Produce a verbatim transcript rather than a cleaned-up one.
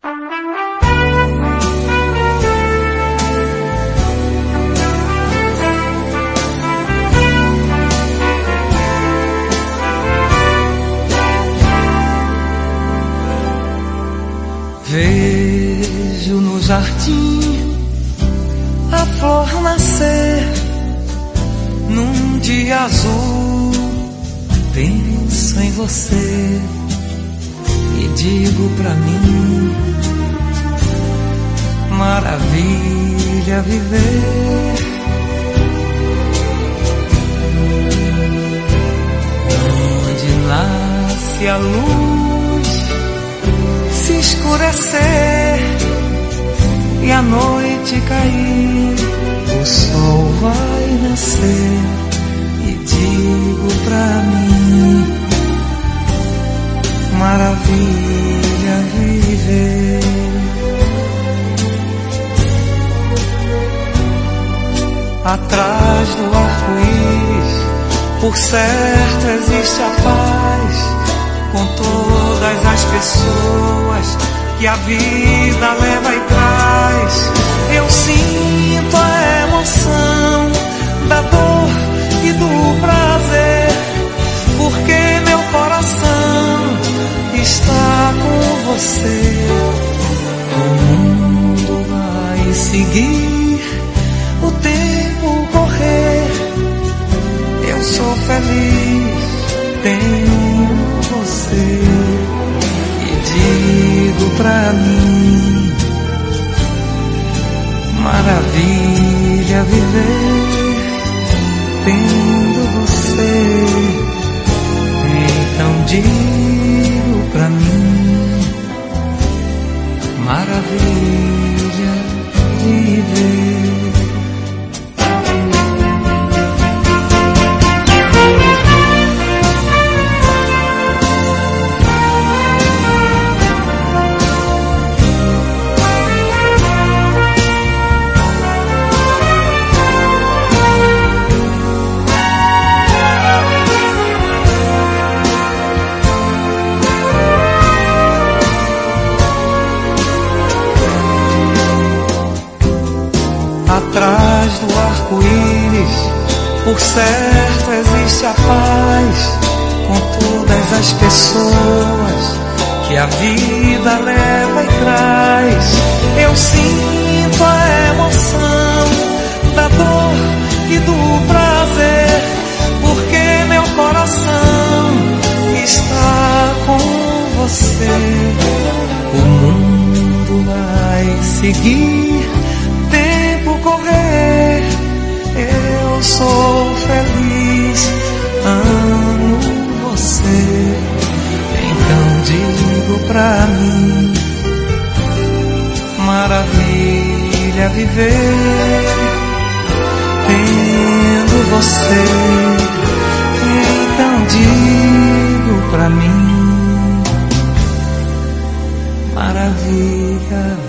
Vejo no jardim a flor nascer num dia azul. Penso em você e digo pra mim: maravilha viver. Onde nasce a luz, se escurecer e a noite cair, o sol vai nascer e digo pra mim: maravilha viver. Atrás do arco-íris, por certo existe a paz, com todas as pessoas que a vida leva e traz. Eu sinto a emoção da dor e do prazer, porque meu coração está com você. O mundo vai seguir, o tempo correr. Eu sou feliz, tenho você e digo pra mim: maravilha viver tendo você. Então digo pra mim: maravilha viver. Atrás do arco-íris, por certo existe a paz, com todas as pessoas que a vida leva e traz. Eu sinto a emoção da dor e do prazer, porque meu coração está com você. O mundo vai seguir, correr. Eu sou feliz, amo você. Então digo pra mim: maravilha viver tendo você. Então digo pra mim: maravilha